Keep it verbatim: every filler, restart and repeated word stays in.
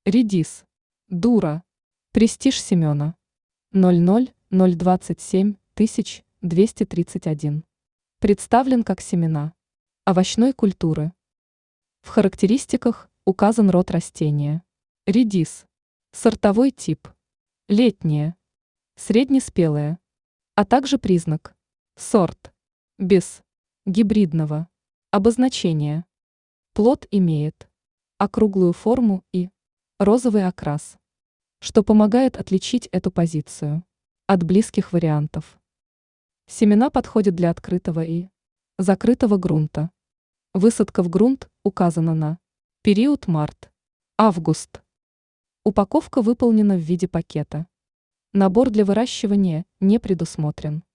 Редис. Дура. Престиж Семена. ноль ноль ноль двадцать семь тысяч двести тридцать один. Представлен как семена овощной культуры. В характеристиках указан род растения. Редис. Сортовой тип. Летнее. Среднеспелое. А также признак. Сорт. Без. Гибридного. Обозначение. Плод имеет округлую форму и розовый окрас, что помогает отличить эту позицию от близких вариантов. Семена подходят для открытого и закрытого грунта. Высадка в грунт указана на период март-август. Упаковка выполнена в виде пакета. Набор для выращивания не предусмотрен.